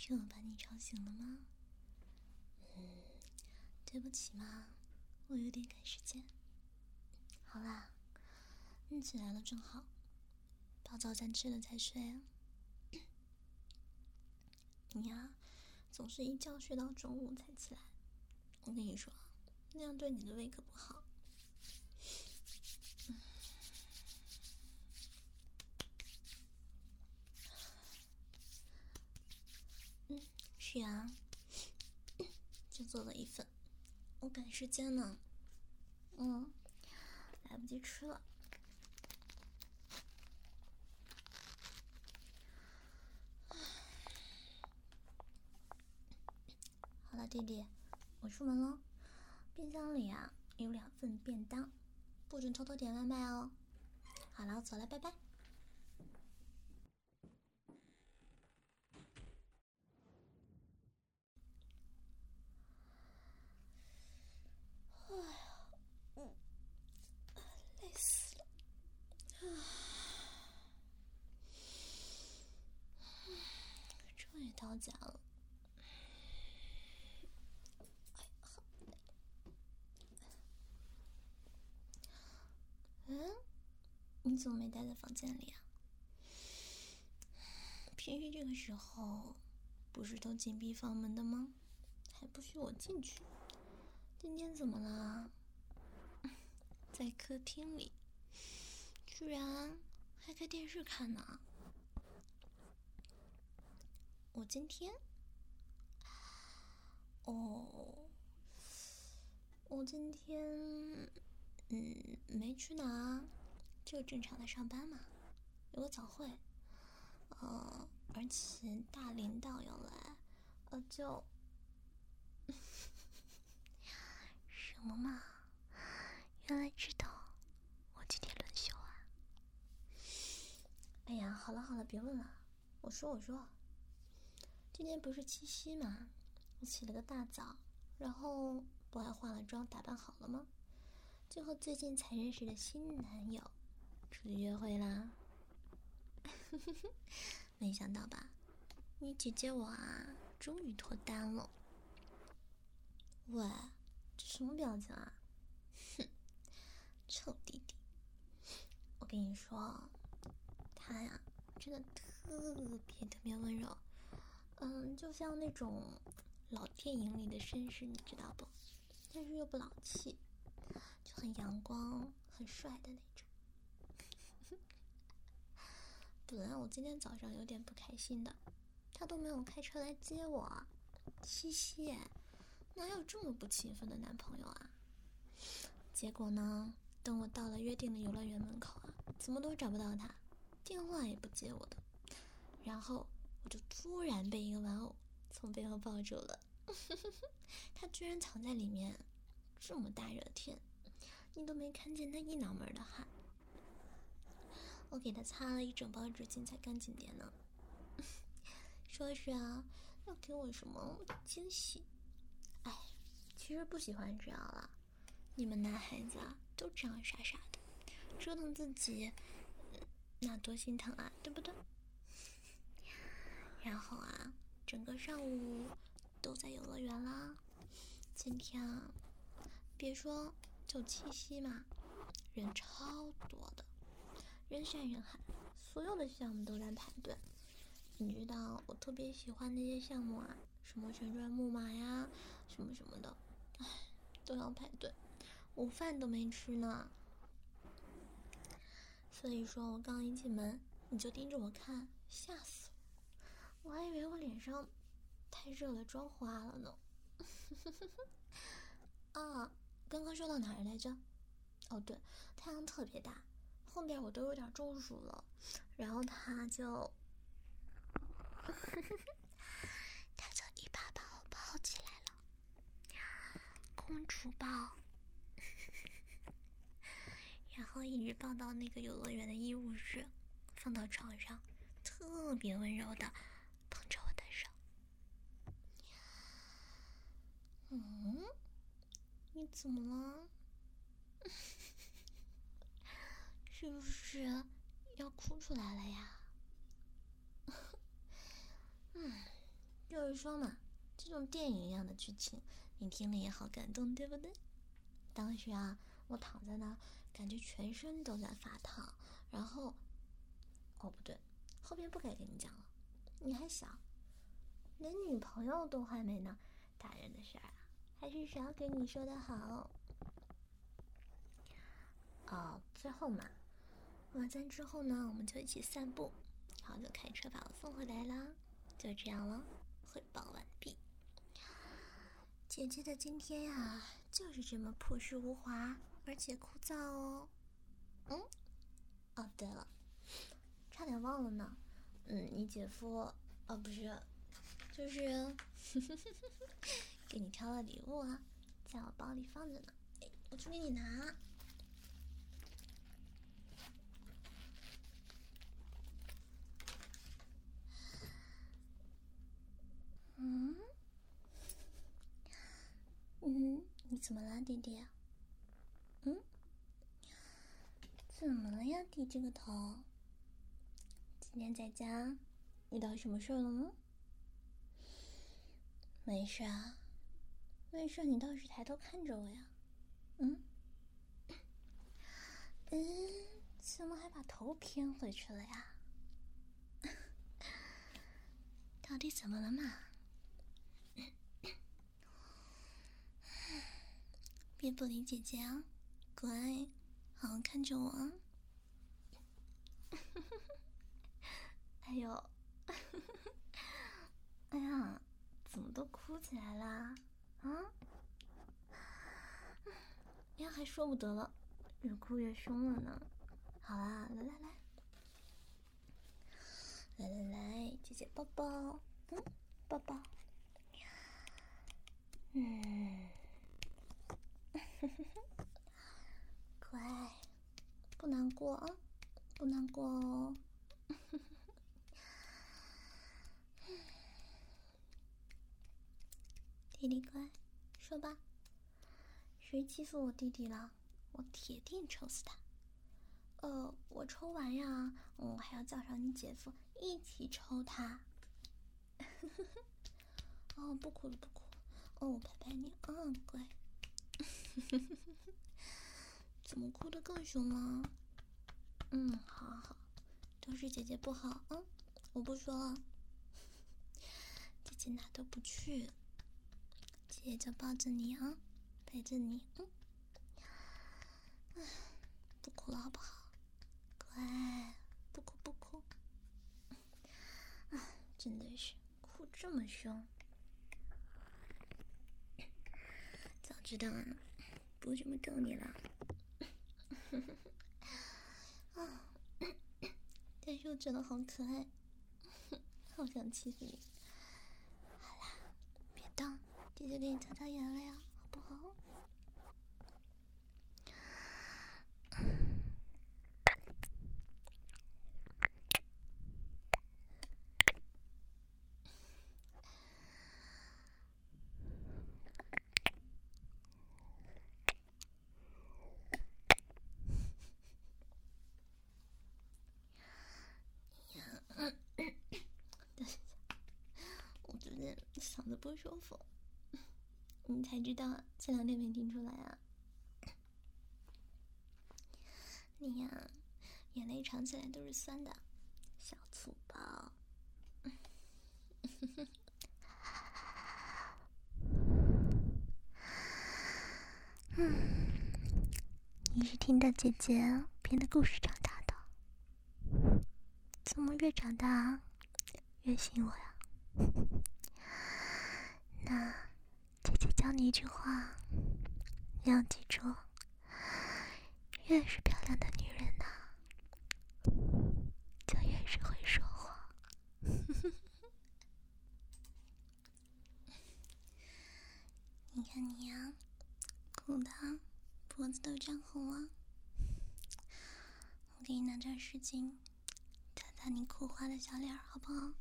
是我把你吵醒了吗？对不起嘛，我有点赶时间。好啦，你起来了正好，把早餐吃了再睡啊。你呀，总是一觉睡到中午才起来，我跟你说，那样对你的胃可不好。是啊，就做了一份，我赶时间呢，来不及吃了。好了，弟弟，我出门了。冰箱里啊有2份便当，不准偷偷点外卖哦。好了，我走了，拜拜。哎呀，累死了。终于到家了。你怎么没待在房间里啊？平时这个时候不是都紧闭房门的吗？还不许我进去。今天怎么了？在客厅里居然还开电视看呢。我今天我今天没去哪，就正常的上班嘛，有个早会，而且大领导要来，就什么嘛，原来知道我今天轮休啊。哎呀，好了好了，别问了，我说，今天不是七夕嘛，我起了个大早，然后不还化了妆打扮好了吗？就和最近才认识的新男友出去约会啦。没想到吧，你姐姐我啊终于脱单了。喂，这什么表情啊？哼，臭弟弟，我跟你说，他呀真的特别温柔，就像那种老电影里的绅士，你知道不？但是又不老气，就很阳光很帅的那种。本来我今天早上有点不开心的，他都没有开车来接我。七夕哪有这么不勤奋的男朋友啊？结果呢，等我到了约定的游乐园门口啊，怎么都找不到他，电话也不接我的，然后我就突然被一个玩偶从背后抱住了。他居然藏在里面，这么大热天，你都没看见他一脑门的汗。我给他擦了一整包纸巾才干净点呢。说是啊，要给我什么惊喜？哎，其实不喜欢这样了。你们男孩子啊，都这样傻傻的，折腾自己，那多心疼啊，对不对？然后啊，整个上午都在游乐园啦。今天啊，别说就七夕嘛，人超多的，人山人海，所有的项目都在排队。你知道我特别喜欢那些项目啊，什么旋转木马呀，什么什么的，唉，都要排队，午饭都没吃呢。所以说我刚一进门，你就盯着我看，吓死我还以为我脸上太热了，妆花了呢。啊，刚刚说到哪儿来着？哦对，太阳特别大，后面我都有点中暑了，然后他就一把把我抱起来了，公主抱。然后一直抱到那个游乐园的医务室，放到床上，特别温柔的捧着我的手。你怎么了？是不是要哭出来了呀？就就是说嘛，这种电影一样的剧情，你听了也好感动，对不对？当时啊，我躺在那，感觉全身都在发烫，然后，哦不对，后边不该跟你讲了，你还小，连女朋友都还没呢，大人的事儿啊，还是少给你说的好。哦，最后嘛，晚餐之后呢，我们就一起散步，然后就开车把我送回来啦。就这样了，汇报完毕。姐姐的今天呀，就是这么朴实无华，而且枯燥哦。哦，对了，差点忘了呢。你姐夫，哦不是，就是给你挑了礼物啊，在我包里放着呢。我去给你拿。你怎么了，弟弟？怎么了呀，低这个头？今天在家遇到什么事了吗？没事啊，没事，你倒是抬头看着我呀。怎么还把头偏回去了呀？到底怎么了嘛？别不理姐姐啊，乖，好好看着我啊。哎呦，哎呀，怎么都哭起来啦？啊？呀，还说不得了，越哭越凶了呢。好啦，来，姐姐抱抱，抱抱。乖，不难过啊，不难过哦。弟弟乖，说吧，谁欺负我弟弟了？我铁定抽死他。我抽完呀，我还要叫上你姐夫一起抽他。哦，不哭了，不哭了。哦，我拍拍你，乖。怎么哭得更凶了？好，都是姐姐不好，我不说了。姐姐哪都不去，姐姐就抱着你啊，陪着你，不哭了好不好？乖，不哭。真的是哭这么凶，早知道啊，不这么逗你了。但是我觉得好可爱，好想欺负你。好啦，别动，姐姐给你擦擦眼泪啊，好不好？我最近嗓子不舒服，你才知道，前2天没听出来啊。你呀，眼泪尝起来都是酸的，小粗包。你是听着姐姐编的故事长大的，怎么越长大越信我呀？那姐姐教你一句话，你要记住，越是漂亮的女人呐，就越是会说谎。你看你呀，哭的脖子都涨红了。我给你拿点湿巾，擦擦你哭花的小脸，好不好？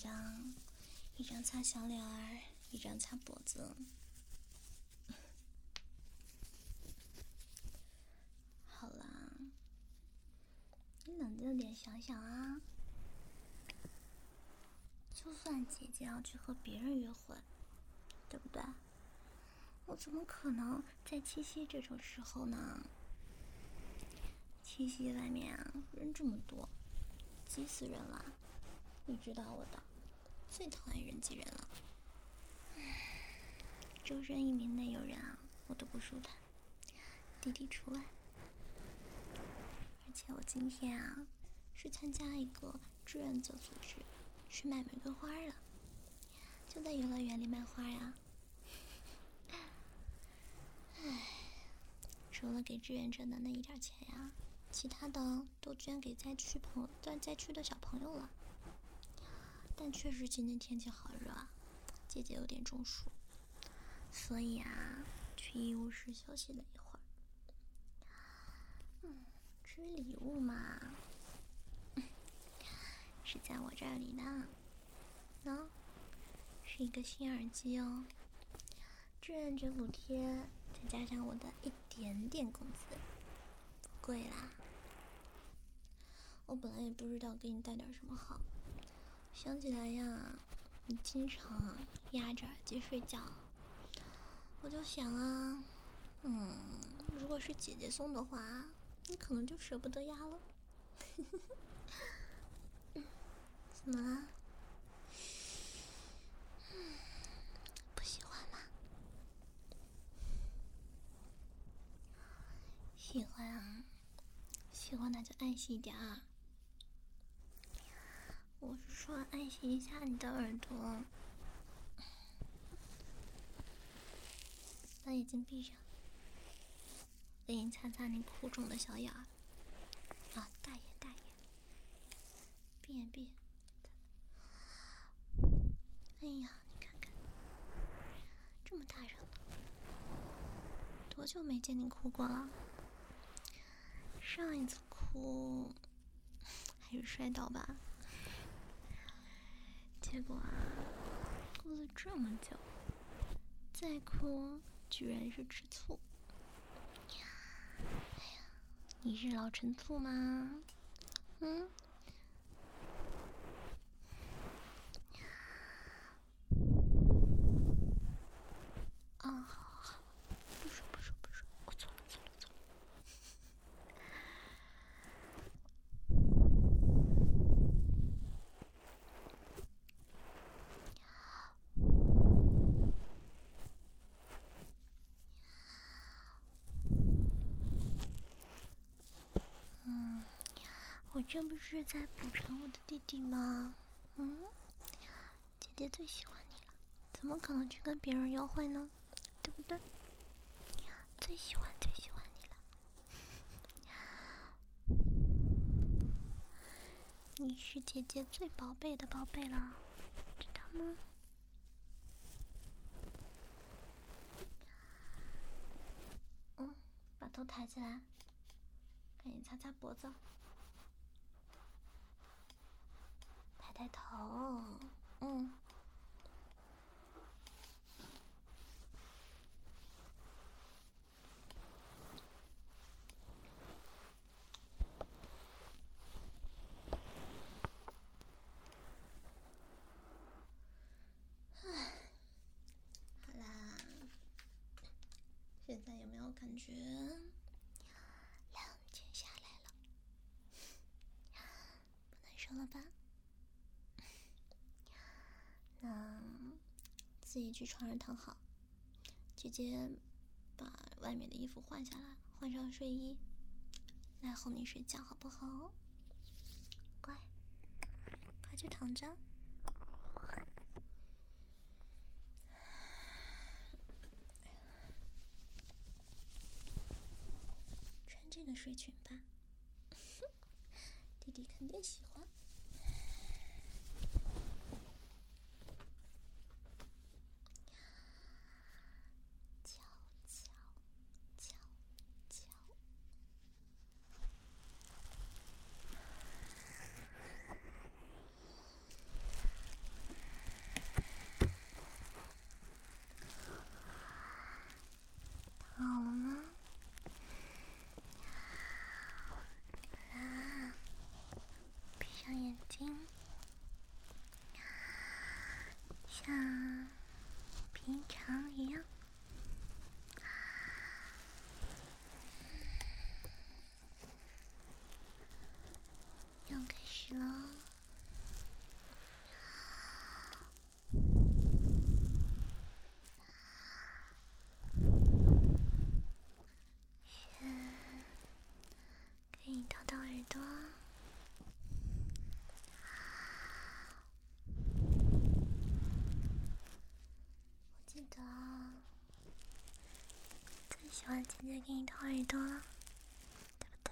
张，一张擦小脸儿，一张擦脖子。好啦，你冷静点想想啊。就算姐姐要去和别人约会，对不对？我怎么可能在七夕这种时候呢？七夕外面啊，人这么多，挤死人了。你知道我的，最讨厌人挤人了。周身一名内有人啊，我都不舒坦，弟弟除外。而且我今天啊，是参加一个志愿者组织，去卖玫瑰花了，就在游乐园里卖花呀。唉，除了给志愿者的那一点钱呀，其他的都捐给灾区的小朋友了。但确实今天天气好热啊，姐姐有点中暑，所以啊，去医务室休息了一会儿。至于礼物嘛，是在我这里的，是一个新耳机哦，志愿者补贴再加上我的一点点工资，不贵啦。我本来也不知道给你带点什么好，想起来呀，你经常压着耳机睡觉，我就想啊，如果是姐姐送的话，你可能就舍不得压了。怎么了？不喜欢吗？喜欢啊，喜欢那就爱惜一点啊。我是说爱惜一下你的耳朵。把眼睛闭上，给你擦擦你哭肿的小眼儿。啊，大眼，闭眼。哎呀，你看看，这么大声的，多久没见你哭过了？上一次哭还是摔倒吧？结果啊，哭了这么久，再哭居然是吃醋。哎呀，你是老陈醋吗？好，不说，我错了。我这不是在补偿我的弟弟吗？姐姐最喜欢你了，怎么可能去跟别人约会呢？对不对？最喜欢你了。你是姐姐最宝贝的宝贝了，知道吗？把头抬起来，赶紧擦擦脖子，抬头。好啦，现在有没有感觉冷静下来了？不难受了吧？那自己去床上躺好，姐姐把外面的衣服换下来，换上睡衣，来哄你睡觉，好不好？乖，快去躺着。穿这个睡裙吧，弟弟肯定喜欢。 姐姐给你掏耳朵了，对不对？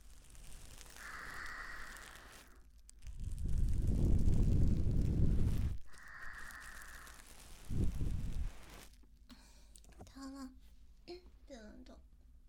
掏了，别乱动。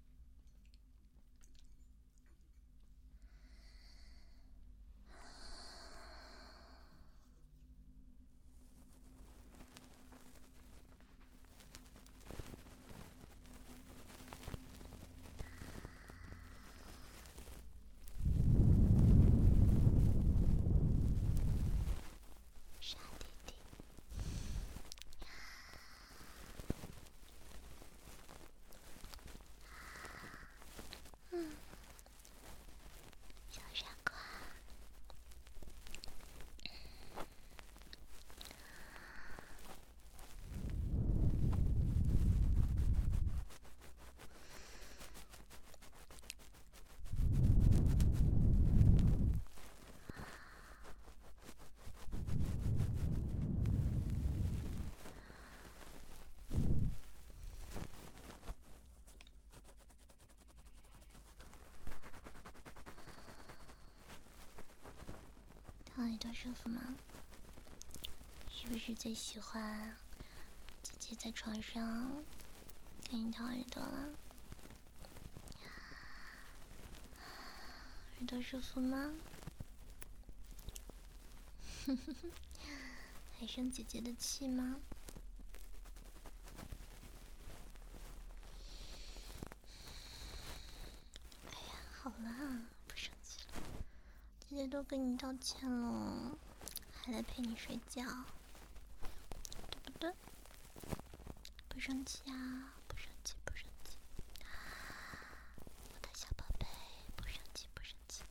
傻弟弟，小傻瓜。掏耳朵舒服吗？是不是最喜欢姐姐在床上给你掏耳朵了？耳朵舒服吗？还生姐姐的气吗？哎呀，好了，不生气了。姐姐都跟你道歉了，还来陪你睡觉，对不对？不生气啊，不生气，不生气。我的小宝贝，不生气，不生气。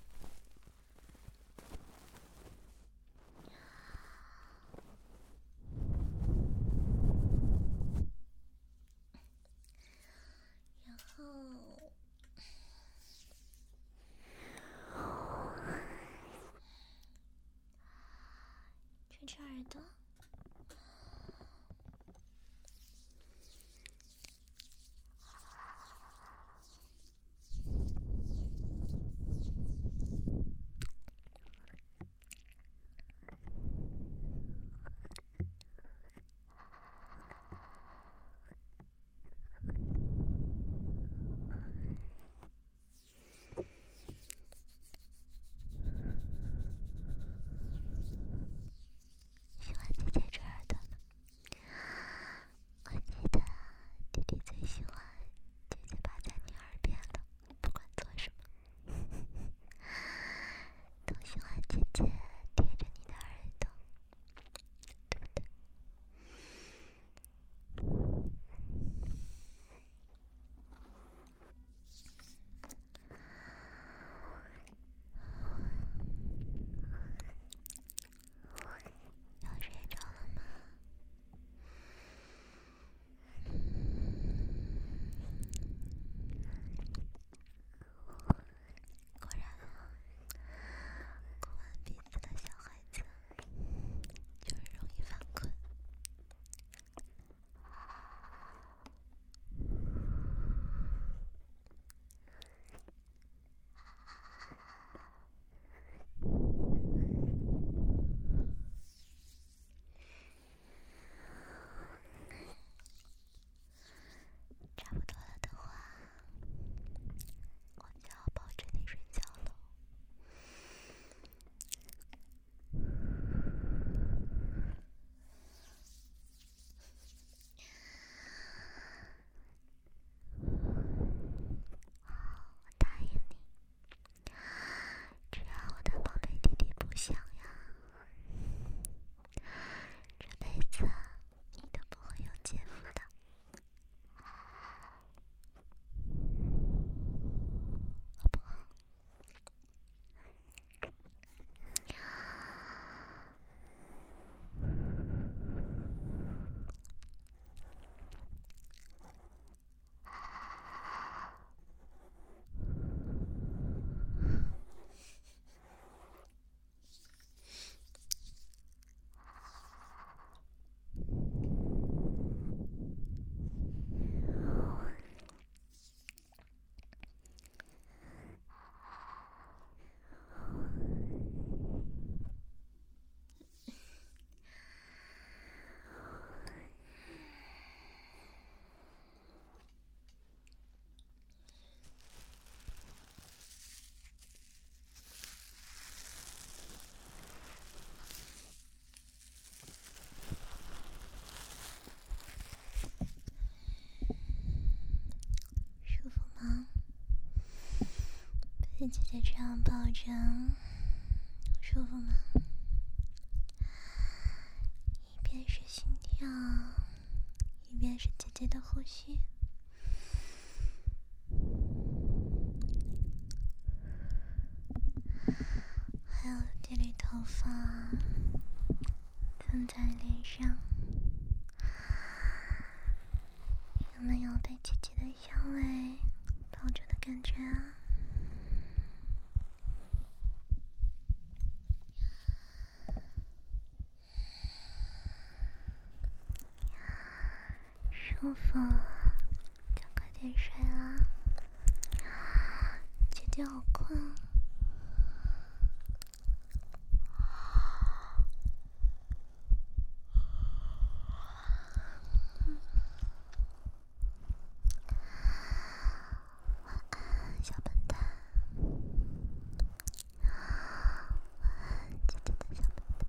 然后吹吹耳朵。喜欢姐被姐姐这样抱着，舒服吗？一边是心跳，一边是姐姐的呼吸。还有这缕头发蹭在脸上，有没有被姐姐的香味抱着的感觉啊？舒服，就快点睡啦。姐姐好困。小笨蛋，姐姐的小笨蛋。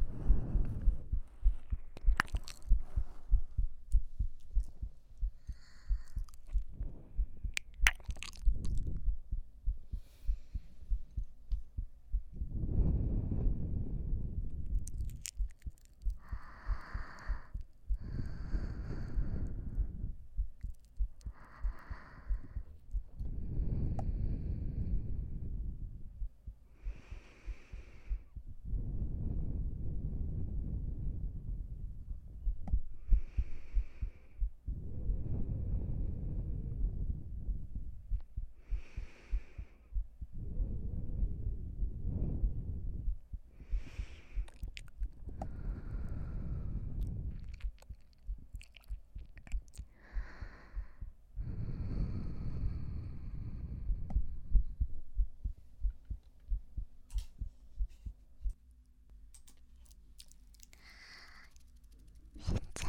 现在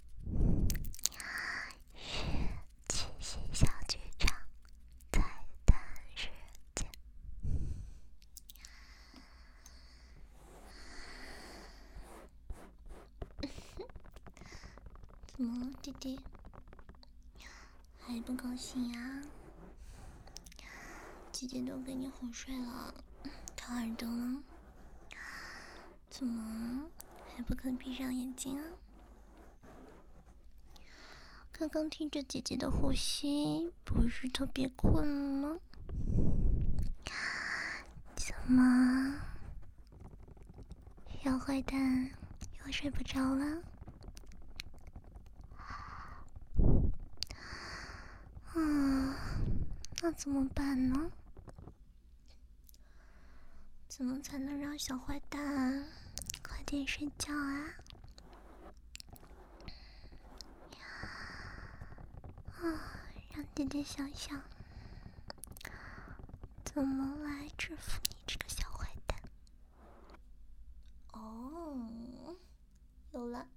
是七夕小剧场彩蛋时间。怎么了，弟弟？还不高兴呀？姐姐都给你哄睡了，掏耳朵了？怎么还不肯闭上眼睛啊？刚刚听着姐姐的呼吸，不是特别困吗？怎么，小坏蛋又睡不着了？那怎么办呢？怎么才能让小坏蛋快点睡觉啊？让姐姐想想怎么来制服你这个小坏蛋。哦，有了。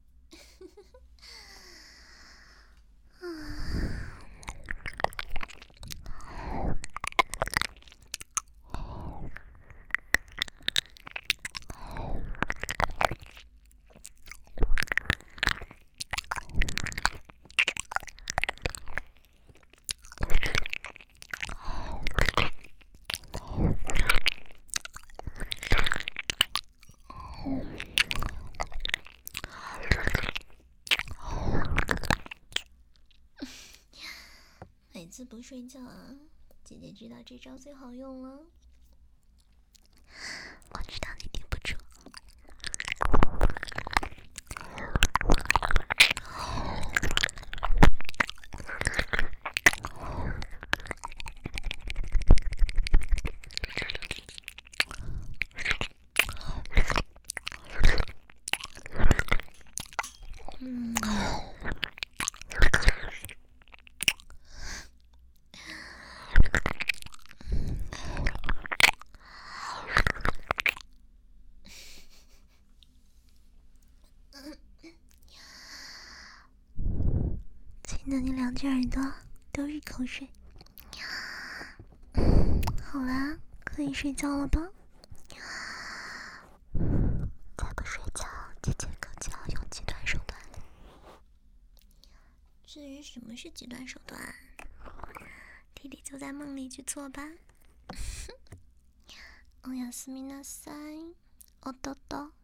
每次不睡觉啊，姐姐知道这招最好用了。我知道你顶不住。亲的你两只耳朵都是口水。好啦，可以睡觉了吧？再不睡觉，姐姐可就要用极端手段了。至于什么是极端手段，弟弟就在梦里去做吧。 おやすみなさい。弟。